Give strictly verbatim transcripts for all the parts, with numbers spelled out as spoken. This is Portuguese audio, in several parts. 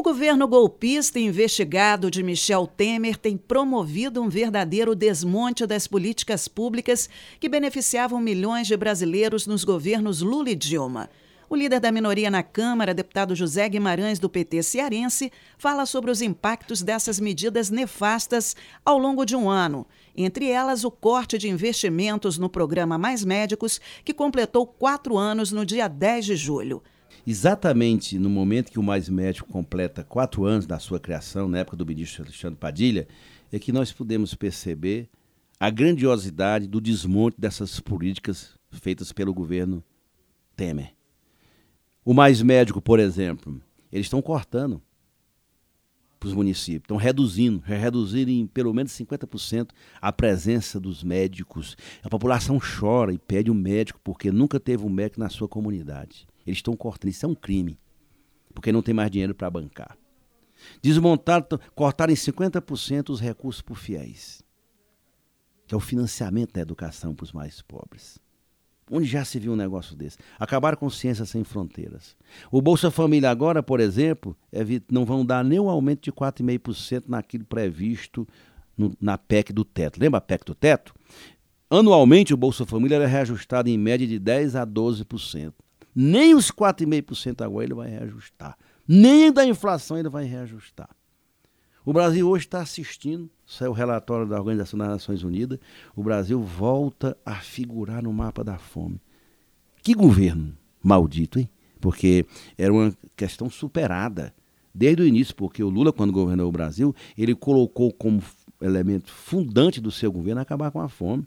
governo golpista e investigado de Michel Temer tem promovido um verdadeiro desmonte das políticas públicas que beneficiavam milhões de brasileiros nos governos Lula e Dilma. O líder da minoria na Câmara, deputado José Guimarães, do P T cearense, fala sobre os impactos dessas medidas nefastas ao longo de um ano. Entre elas, o corte de investimentos no programa Mais Médicos, que completou quatro anos no dia dez de julho. Exatamente no momento que o Mais Médico completa quatro anos da sua criação, na época do ministro Alexandre Padilha, é que nós pudemos perceber a grandiosidade do desmonte dessas políticas feitas pelo governo Temer. O Mais Médico, por exemplo, eles estão cortando para os municípios, estão reduzindo, reduzindo em pelo menos cinquenta por cento a presença dos médicos. A população chora e pede um médico porque nunca teve um médico na sua comunidade. Eles estão cortando, isso é um crime, porque não tem mais dinheiro para bancar. Desmontaram, cortaram em cinquenta por cento os recursos para os fiéis, que é o financiamento da educação para os mais pobres. Onde já se viu um negócio desse? Acabaram com Ciência Sem Fronteiras. O Bolsa Família agora, por exemplo, é, não vão dar nem um aumento de quatro vírgula cinco por cento naquilo previsto no, na P E C do teto. Lembra a P E C do teto? Anualmente o Bolsa Família era reajustado em média de dez a doze por cento. Nem os quatro vírgula cinco por cento agora ele vai reajustar. Nem da inflação ele vai reajustar. O Brasil hoje está assistindo, isso é o relatório da Organização das Nações Unidas, o Brasil volta a figurar no mapa da fome. Que governo maldito, hein? Porque era uma questão superada desde o início, porque o Lula, quando governou o Brasil, ele colocou como elemento fundante do seu governo acabar com a fome.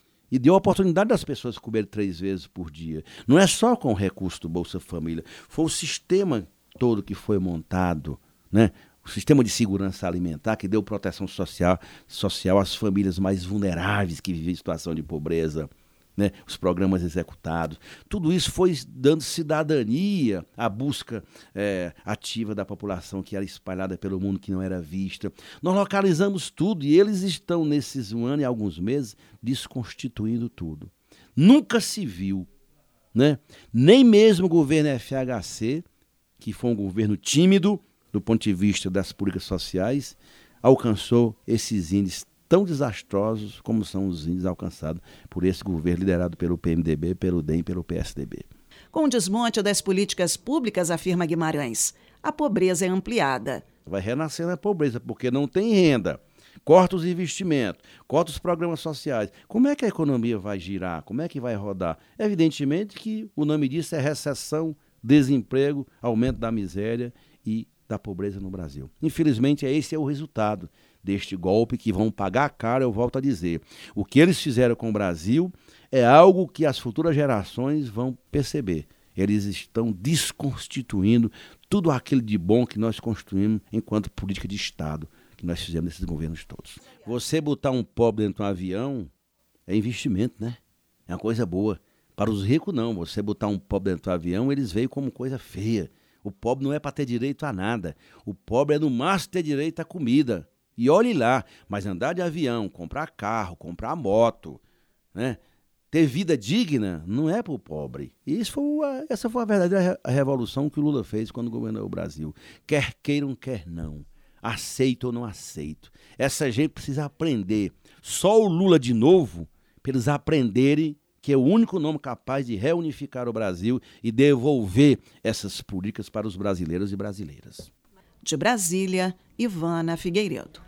E deu a oportunidade das pessoas comerem três vezes por dia. Não é só com o recurso do Bolsa Família, foi o sistema todo que foi montado, né? O sistema de segurança alimentar que deu proteção social, social às famílias mais vulneráveis que vivem em situação de pobreza, né? Os programas executados. Tudo isso foi dando cidadania à busca é, ativa da população que era espalhada pelo mundo, que não era vista. Nós localizamos tudo e eles estão, nesses um ano e alguns meses, desconstituindo tudo. Nunca se viu, né? Nem mesmo o governo F H C, que foi um governo tímido, do ponto de vista das políticas sociais, alcançou esses índices tão desastrosos como são os índices alcançados por esse governo liderado pelo P M D B, pelo D E M e pelo P S D B. Com o desmonte das políticas públicas, afirma Guimarães, a pobreza é ampliada. Vai renascer na pobreza, porque não tem renda. Corta os investimentos, corta os programas sociais. Como é que a economia vai girar? Como é que vai rodar? Evidentemente que o nome disso é recessão, desemprego, aumento da miséria e da pobreza no Brasil. Infelizmente, esse é o resultado deste golpe que vão pagar caro, eu volto a dizer. O que eles fizeram com o Brasil é algo que as futuras gerações vão perceber. Eles estão desconstituindo tudo aquilo de bom que nós construímos enquanto política de Estado, que nós fizemos nesses governos todos. Você botar um pobre dentro de um avião é investimento, né? É uma coisa boa. Para os ricos, não. Você botar um pobre dentro do avião, eles veem como coisa feia. O pobre não é para ter direito a nada. O pobre é no máximo ter direito à comida. E olhe lá, mas andar de avião, comprar carro, comprar moto, né? Ter vida digna não é para o pobre. E isso foi a, essa foi a verdadeira revolução que o Lula fez quando governou o Brasil. Quer queiram, quer não. Aceito ou não aceito. Essa gente precisa aprender. Só o Lula de novo, para eles aprenderem que é o único nome capaz de reunificar o Brasil e devolver essas políticas para os brasileiros e brasileiras. De Brasília, Ivana Figueiredo.